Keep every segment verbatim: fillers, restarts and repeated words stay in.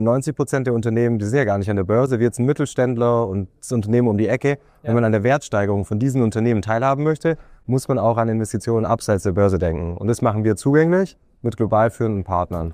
neunzig Prozent der Unternehmen, die sind ja gar nicht an der Börse, wie jetzt ein Mittelständler und das Unternehmen um die Ecke. Ja. Wenn man an der Wertsteigerung von diesen Unternehmen teilhaben möchte, muss man auch an Investitionen abseits der Börse denken. Und das machen wir zugänglich mit global führenden Partnern.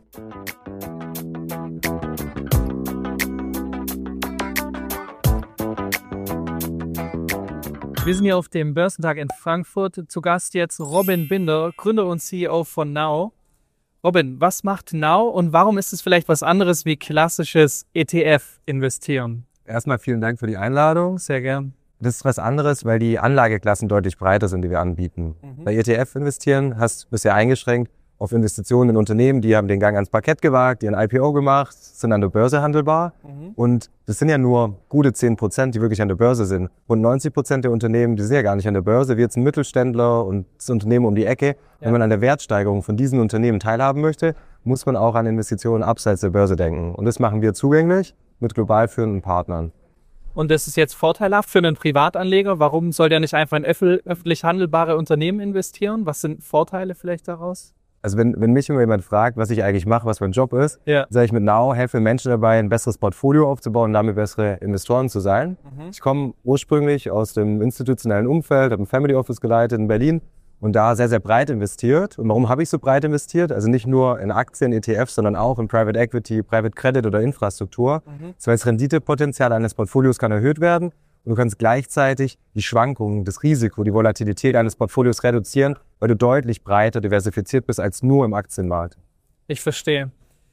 Wir sind hier auf dem Börsentag in Frankfurt. Zu Gast jetzt Robin Binder, Gründer und C E O von Now. Robin, was macht Now und warum ist es vielleicht was anderes wie klassisches E T F-Investieren? Erstmal vielen Dank für die Einladung. Sehr gern. Das ist was anderes, weil die Anlageklassen deutlich breiter sind, die wir anbieten. Mhm. Bei E T F-Investieren hast du bisher eingeschränkt auf Investitionen in Unternehmen, die haben den Gang ans Parkett gewagt, die ein I P O gemacht, sind an der Börse handelbar. Mhm. Und das sind ja nur gute zehn Prozent, die wirklich an der Börse sind. Und neunzig Prozent der Unternehmen, die sind ja gar nicht an der Börse, wie jetzt ein Mittelständler und das Unternehmen um die Ecke. Ja. Wenn man an der Wertsteigerung von diesen Unternehmen teilhaben möchte, muss man auch an Investitionen abseits der Börse denken. Und das machen wir zugänglich mit global führenden Partnern. Und das ist jetzt vorteilhaft für einen Privatanleger. Warum soll der nicht einfach in öff- öffentlich handelbare Unternehmen investieren? Was sind Vorteile vielleicht daraus? Also wenn, wenn mich immer jemand fragt, was ich eigentlich mache, was mein Job ist, ja. sage ich mit Now, helfe Menschen dabei, ein besseres Portfolio aufzubauen und damit bessere Investoren zu sein. Mhm. Ich komme ursprünglich aus dem institutionellen Umfeld, habe ein Family Office geleitet in Berlin und da sehr, sehr breit investiert. Und warum habe ich so breit investiert? Also nicht nur in Aktien, E T Fs, sondern auch in Private Equity, Private Credit oder Infrastruktur. Mhm. Das heißt, das Renditepotenzial eines Portfolios kann erhöht werden. Und du kannst gleichzeitig die Schwankungen, das Risiko, die Volatilität eines Portfolios reduzieren, weil du deutlich breiter diversifiziert bist als nur im Aktienmarkt. Ich verstehe.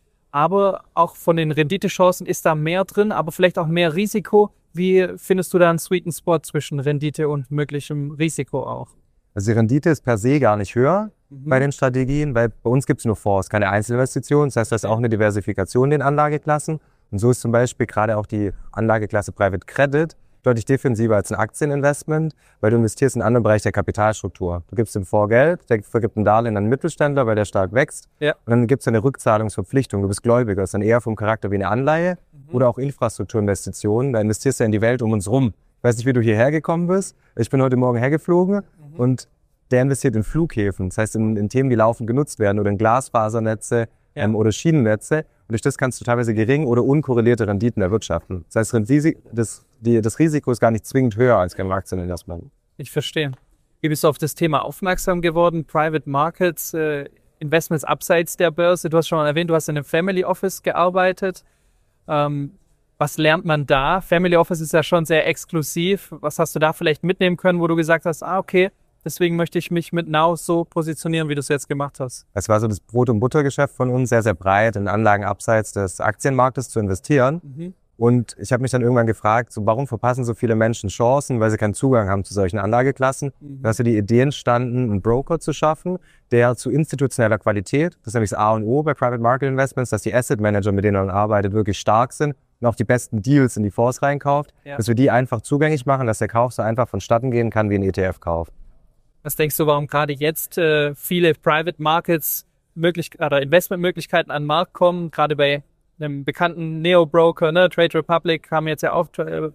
Aber auch von den Renditechancen ist da mehr drin, aber vielleicht auch mehr Risiko. Wie findest du da einen sweeten Spot zwischen Rendite und möglichem Risiko auch? Also die Rendite ist per se gar nicht höher mhm. bei den Strategien, weil bei uns gibt es nur Fonds, keine Einzelinvestitionen. Das heißt, da ist auch eine Diversifikation in den Anlageklassen. Und so ist zum Beispiel gerade auch die Anlageklasse Private Credit deutlich defensiver als ein Aktieninvestment, weil du investierst in einen anderen Bereich der Kapitalstruktur. Du gibst dem Fonds Geld, der vergibt ein Darlehen an einen Mittelständler, weil der stark wächst. Ja. Und dann gibt es eine Rückzahlungsverpflichtung. Du bist Gläubiger. Das ist dann eher vom Charakter wie eine Anleihe mhm. oder auch Infrastrukturinvestitionen. Da investierst du in die Welt um uns rum. Ich weiß nicht, wie du hierher gekommen bist. Ich bin heute Morgen hergeflogen mhm. und der investiert in Flughäfen. Das heißt, in, in Themen, die laufend genutzt werden oder in Glasfasernetze ja. ähm, oder Schienennetze. Und durch das kannst du teilweise gering oder unkorrelierte Renditen erwirtschaften. Das heißt, das, die, das Risiko ist gar nicht zwingend höher als beim Aktieninvestment. Ich verstehe. Wie bist du auf das Thema aufmerksam geworden? Private Markets, äh, Investments abseits der Börse. Du hast schon mal erwähnt, du hast in einem Family Office gearbeitet. Ähm, was lernt man da? Family Office ist ja schon sehr exklusiv. Was hast du da vielleicht mitnehmen können, wo du gesagt hast, ah, okay, deswegen möchte ich mich mit Now so positionieren, wie du es jetzt gemacht hast? Es war so das Brot- und Buttergeschäft von uns, sehr, sehr breit in Anlagen abseits des Aktienmarktes zu investieren. Mhm. Und ich habe mich dann irgendwann gefragt, so, warum verpassen so viele Menschen Chancen, weil sie keinen Zugang haben zu solchen Anlageklassen? Mhm. Da ist ja die Idee entstanden, einen Broker zu schaffen, der zu institutioneller Qualität, das ist nämlich das A und O bei Private Market Investments, dass die Asset Manager, mit denen man arbeitet, wirklich stark sind und auch die besten Deals in die Fonds reinkauft, ja. dass wir die einfach zugänglich machen, dass der Kauf so einfach vonstatten gehen kann wie ein E T F-Kauf. Was denkst du, warum gerade jetzt äh, viele Private Markets möglich oder Investmentmöglichkeiten an den Markt kommen? Gerade bei einem bekannten Neo-Broker, ne, Trade Republic, kam jetzt ja auf, äh,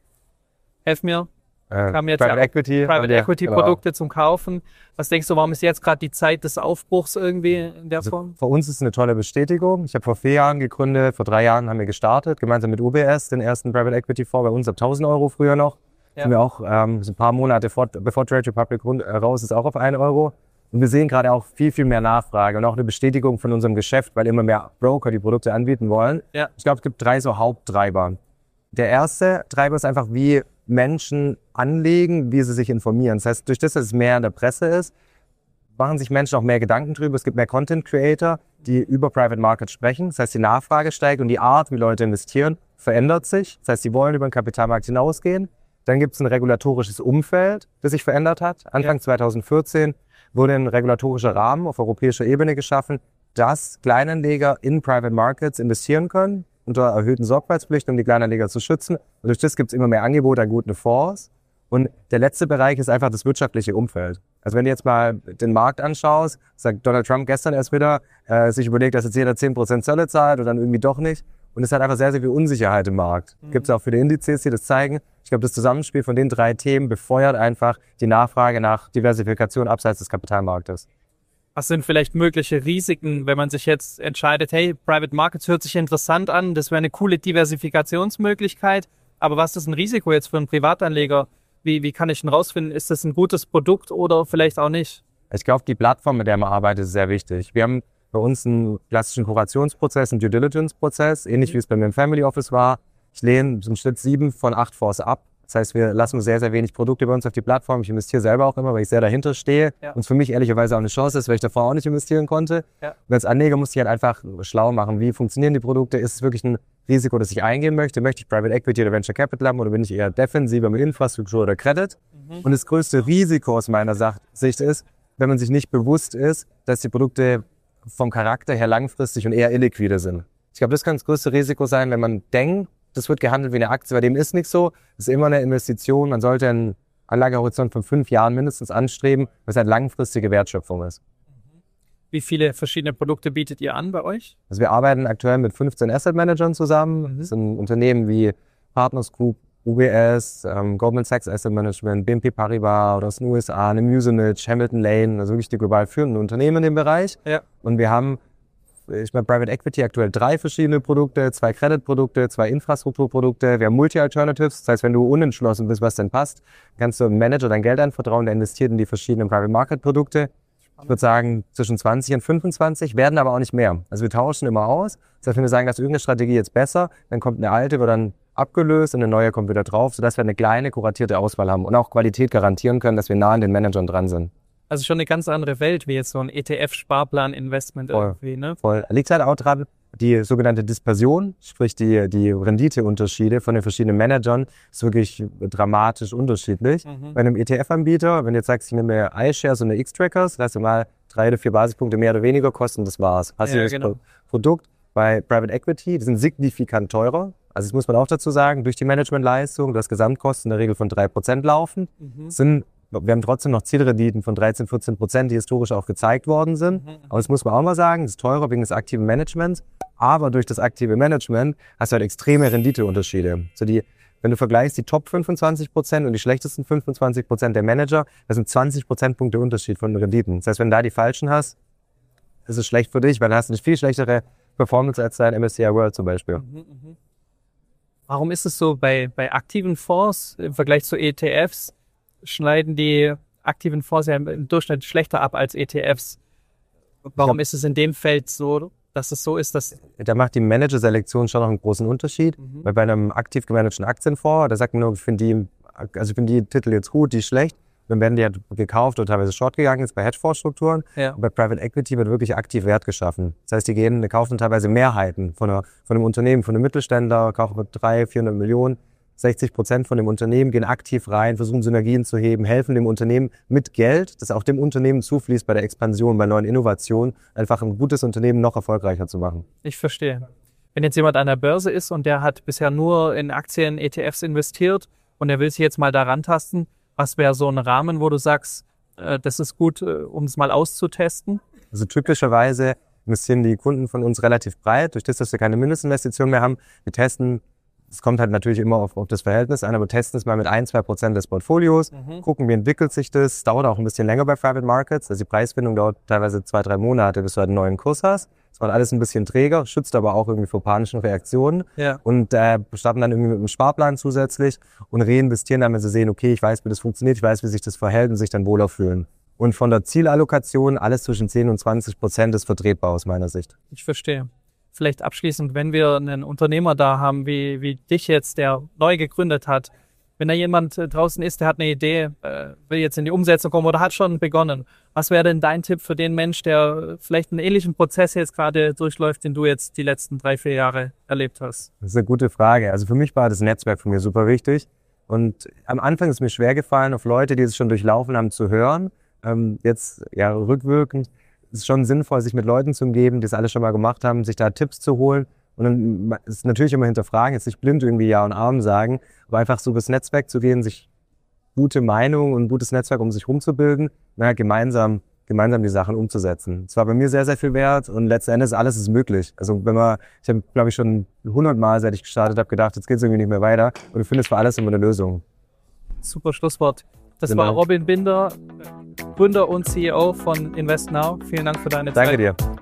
helf mir, äh, kam jetzt Private ja Equity, Private Equity genau. Produkte zum Kaufen. Was denkst du, warum ist jetzt gerade die Zeit des Aufbruchs irgendwie in der also Form? Für uns ist es eine tolle Bestätigung. Ich habe vor vier Jahren gegründet, vor drei Jahren haben wir gestartet, gemeinsam mit U B S, den ersten Private Equity Fonds, bei uns ab tausend Euro früher noch. Ja. Sind wir auch ähm, so ein paar Monate vor, bevor Trade Republic rund, äh, raus ist, auch auf einen Euro. Und wir sehen gerade auch viel, viel mehr Nachfrage und auch eine Bestätigung von unserem Geschäft, weil immer mehr Broker die Produkte anbieten wollen. Ja. Ich glaube, es gibt drei so Haupttreiber. Der erste Treiber ist einfach, wie Menschen anlegen, wie sie sich informieren. Das heißt, durch das, dass es mehr in der Presse ist, machen sich Menschen auch mehr Gedanken drüber. Es gibt mehr Content Creator, die über Private Markets sprechen. Das heißt, die Nachfrage steigt und die Art, wie Leute investieren, verändert sich. Das heißt, sie wollen über den Kapitalmarkt hinausgehen. Dann gibt es ein regulatorisches Umfeld, das sich verändert hat. Anfang ja. zweitausendvierzehn wurde ein regulatorischer Rahmen auf europäischer Ebene geschaffen, dass Kleinanleger in Private Markets investieren können, unter erhöhten Sorgfaltspflichten, um die Kleinanleger zu schützen. Und durch das gibt es immer mehr Angebote an guten Fonds. Und der letzte Bereich ist einfach das wirtschaftliche Umfeld. Also wenn du jetzt mal den Markt anschaust, sagt Donald Trump gestern erst wieder, äh, sich überlegt, dass jetzt jeder zehn Prozent Zölle zahlt oder dann irgendwie doch nicht. Und es hat einfach sehr, sehr viel Unsicherheit im Markt. Mhm. Gibt es auch für die Indizes, die das zeigen. Ich glaube, das Zusammenspiel von den drei Themen befeuert einfach die Nachfrage nach Diversifikation abseits des Kapitalmarktes. Was sind vielleicht mögliche Risiken, wenn man sich jetzt entscheidet, hey, Private Markets hört sich interessant an, das wäre eine coole Diversifikationsmöglichkeit, aber was ist ein Risiko jetzt für einen Privatanleger? Wie, wie kann ich denn rausfinden, ist das ein gutes Produkt oder vielleicht auch nicht? Ich glaube, die Plattform, mit der man arbeitet, ist sehr wichtig. Wir haben bei uns einen klassischen Kurationsprozess, einen Due Diligence-Prozess, ähnlich wie es bei mir im Family Office war. Ich lehne im Schnitt sieben von acht Fonds ab. Das heißt, wir lassen sehr, sehr wenig Produkte bei uns auf die Plattform. Ich investiere selber auch immer, weil ich sehr dahinter stehe. Ja. Und es für mich ehrlicherweise auch eine Chance ist, weil ich davor auch nicht investieren konnte. Ja. Und als Anleger muss ich halt einfach schlau machen, wie funktionieren die Produkte? Ist es wirklich ein Risiko, das ich eingehen möchte? Möchte ich Private Equity oder Venture Capital haben oder bin ich eher defensiver mit Infrastruktur oder Credit? Mhm. Und das größte Risiko aus meiner Sicht ist, wenn man sich nicht bewusst ist, dass die Produkte vom Charakter her langfristig und eher illiquide sind. Ich glaube, das kann das größte Risiko sein, wenn man denkt, das wird gehandelt wie eine Aktie, bei dem ist nichts so. Das ist immer eine Investition. Man sollte einen Anlagehorizont von fünf Jahren mindestens anstreben, was eine langfristige Wertschöpfung ist. Wie viele verschiedene Produkte bietet ihr an bei euch? Also wir arbeiten aktuell mit fünfzehn Asset Managern zusammen. Mhm. Das sind Unternehmen wie Partners Group, U B S, ähm, Goldman Sachs Asset Management, B N P Paribas oder aus den U S A, eine Musinich, Hamilton Lane, also wirklich die global führenden Unternehmen in dem Bereich. Ja. Und wir haben ich meine, Private Equity aktuell drei verschiedene Produkte, zwei Credit-Produkte, zwei Infrastrukturprodukte. Wir haben Multi-Alternatives. Das heißt, wenn du unentschlossen bist, was denn passt, kannst du einem Manager dein Geld anvertrauen, der investiert in die verschiedenen Private Market-Produkte. Ich würde sagen, zwischen zwanzig und fünfundzwanzig, werden aber auch nicht mehr. Also wir tauschen immer aus. Das heißt, wenn wir sagen, dass irgendeine Strategie jetzt besser, dann kommt eine alte, wird dann abgelöst und eine neue kommt wieder drauf, sodass wir eine kleine, kuratierte Auswahl haben und auch Qualität garantieren können, dass wir nah an den Managern dran sind. Also schon eine ganz andere Welt, wie jetzt so ein E T F-Sparplan-Investment irgendwie, ne? Voll. Liegt halt auch dran, die sogenannte Dispersion, sprich die, die Renditeunterschiede von den verschiedenen Managern, ist wirklich dramatisch unterschiedlich. Mhm. Bei einem E T F-Anbieter, wenn du jetzt sagst, ich nehme iShares und eine X-Trackers, lass du mal drei oder vier Basispunkte mehr oder weniger kosten, das war's. Hast du ja, das genau. Produkt bei Private Equity, die sind signifikant teurer. Also das muss man auch dazu sagen, durch die Managementleistung, das Gesamtkosten in der Regel von drei Prozent laufen, mhm. sind wir haben trotzdem noch Zielrenditen von dreizehn, vierzehn Prozent, die historisch auch gezeigt worden sind. Mhm. Aber das muss man auch mal sagen, das ist teurer wegen des aktiven Managements. Aber durch das aktive Management hast du halt extreme Renditeunterschiede. So die, wenn du vergleichst die Top fünfundzwanzig Prozent und die schlechtesten fünfundzwanzig Prozent der Manager, das sind zwanzig Prozentpunkte Unterschied von den Renditen. Das heißt, wenn du da die falschen hast, ist es schlecht für dich, weil dann hast du eine viel schlechtere Performance als dein M S C I World zum Beispiel. Mhm, mh. Warum ist es so bei, bei aktiven Fonds im Vergleich zu E T Fs? Schneiden die aktiven Fonds ja im Durchschnitt schlechter ab als E T Fs. Warum ist es in dem Feld so, dass es so ist, dass... Da macht die Managerselektion schon noch einen großen Unterschied. Mhm. Weil bei einem aktiv gemanagten Aktienfonds, da sagt man nur, ich finde die, also ich finde die Titel jetzt gut, die schlecht. Dann werden die ja gekauft oder teilweise short gegangen, jetzt bei Hedgefondsstrukturen. Ja. Und bei Private Equity wird wirklich aktiv Wert geschaffen. Das heißt, die gehen, die kaufen teilweise Mehrheiten von, einer, von einem Unternehmen, von einem Mittelständler, kaufen mit dreihundert, vierhundert Millionen. sechzig Prozent von dem Unternehmen gehen aktiv rein, versuchen Synergien zu heben, helfen dem Unternehmen mit Geld, das auch dem Unternehmen zufließt bei der Expansion, bei neuen Innovationen, einfach ein gutes Unternehmen noch erfolgreicher zu machen. Ich verstehe. Wenn jetzt jemand an der Börse ist und der hat bisher nur in Aktien, E T Fs investiert und der will sich jetzt mal da rantasten, was wäre so ein Rahmen, wo du sagst, äh, das ist gut, äh, um es mal auszutesten? Also typischerweise investieren die Kunden von uns relativ breit, durch das, dass wir keine Mindestinvestition mehr haben. Wir testen. Es kommt halt natürlich immer auf, auf das Verhältnis an, aber testen es mal mit ein, zwei Prozent des Portfolios, mhm. gucken, wie entwickelt sich das. Dauert auch ein bisschen länger bei Private Markets. Also die Preisfindung dauert teilweise zwei, drei Monate, bis du halt einen neuen Kurs hast. Das macht alles ein bisschen träger, schützt aber auch irgendwie vor panischen Reaktionen. Ja. Und äh, starten dann irgendwie mit einem Sparplan zusätzlich und reinvestieren dann, wenn sie sehen, okay, ich weiß, wie das funktioniert, ich weiß, wie sich das verhält und sich dann wohler fühlen. Und von der Zielallokation, alles zwischen zehn und zwanzig Prozent ist vertretbar aus meiner Sicht. Ich verstehe. Vielleicht abschließend, wenn wir einen Unternehmer da haben, wie, wie dich jetzt, der neu gegründet hat, wenn da jemand draußen ist, der hat eine Idee, äh, will jetzt in die Umsetzung kommen oder hat schon begonnen, was wäre denn dein Tipp für den Mensch, der vielleicht einen ähnlichen Prozess jetzt gerade durchläuft, den du jetzt die letzten drei, vier Jahre erlebt hast? Das ist eine gute Frage. Also für mich war das Netzwerk von mir super wichtig. Und am Anfang ist mir schwer gefallen, auf Leute, die es schon durchlaufen haben, zu hören. Ähm, jetzt ja rückwirkend. Es ist schon sinnvoll, sich mit Leuten zu umgeben, die es alle schon mal gemacht haben, sich da Tipps zu holen. Und dann ist natürlich immer hinterfragen, jetzt nicht blind irgendwie Ja und Amen sagen, aber einfach so übers Netzwerk zu gehen, sich gute Meinung und ein gutes Netzwerk um sich rumzubilden, und halt gemeinsam, gemeinsam die Sachen umzusetzen. Es war bei mir sehr, sehr viel wert und letzten Endes alles ist möglich. Also wenn man, ich habe glaube ich schon hundertmal, seit ich gestartet habe, gedacht, jetzt geht es irgendwie nicht mehr weiter und du findest für alles immer eine Lösung. Super Schlusswort. Das genau. war Robin Binder. Gründer und C E O von InvestNow. Vielen Dank für deine Danke Zeit. Danke dir.